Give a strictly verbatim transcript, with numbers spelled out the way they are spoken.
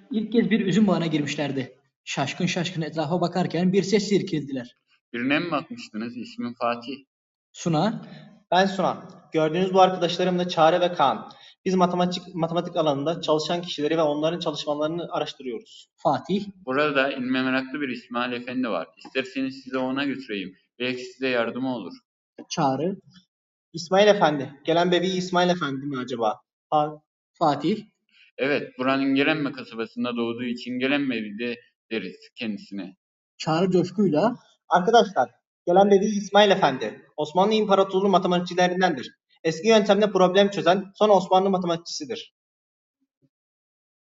İlk kez bir üzüm bağına girmişlerdi. Şaşkın şaşkın etrafa bakarken bir ses irkildiler. Birine mi bakmıştınız? İsmim Fatih. Suna, Ben Suna. Gördüğünüz bu arkadaşlarım da Çare ve Kaan. Biz matematik matematik alanında çalışan kişileri ve onların çalışmalarını araştırıyoruz. Fatih, Burada ilme meraklı bir İsmail Efendi var. İsterseniz sizi ona götüreyim. Belki size yardımı olur. Çağrı, İsmail Efendi. Gelen bebeği İsmail Efendi mi acaba? Ha, Fatih, Evet, buranın Gelenme kasabasında doğduğu için Gelenme evi de deriz kendisine. Çağrı coşkuyla, arkadaşlar, gelen bebeği İsmail Efendi. Osmanlı İmparatorluğu matematikçilerindendir. Eski yöntemle problem çözen son Osmanlı matematikçisidir.